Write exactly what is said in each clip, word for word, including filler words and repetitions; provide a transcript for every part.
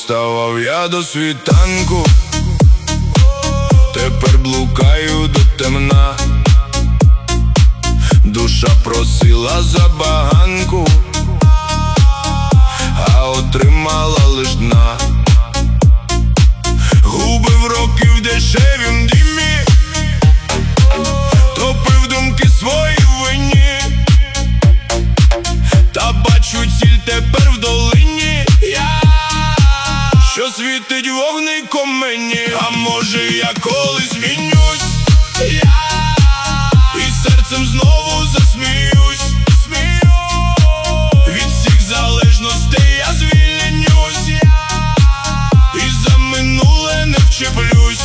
ставав я до світанку, тепер блукаю до темна. Душа просила забаганку, а отримала лиш дна. Губив роки в дешевім дімі, топив думки свої в вині. Та бачу ціль тепер в долині я, що світить вогником мені. А може я колись змінюсь я, і серцем знову засміюсь. Від всіх залежностей я звільнюсь я, і за минуле не вчеплюсь.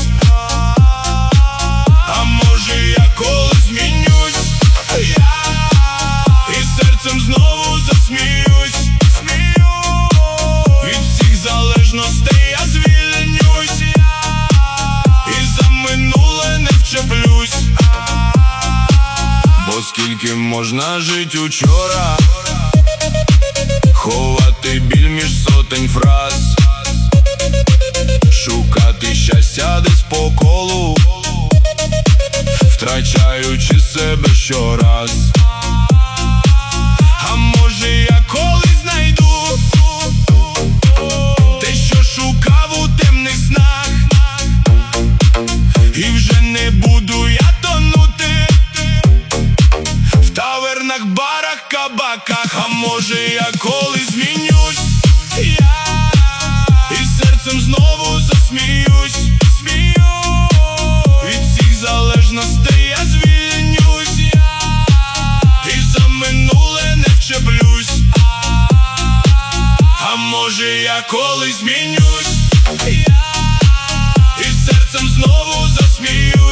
А може я колись змінюсь я, і серцем знову засміюсь. Від всіх залежностей я звільнюсь я, і за минуле не вчеплюсь. Бо скільки можна жить учора, ховати біль між сотень фраз, шукати щастя десь по колу, втрачаючи себе щораз. А може я колись знайду те, що шукав у темних снах, і вже не буду я тонути в тавернах, барах, кабаках. А може я колись змінюсь я, і серцем знову засміюсь. Від всіх залежностей я звільнюсь я, і за минуле не вчеплюсь. А може я колись змінюсь я, і серцем знову засміюсь.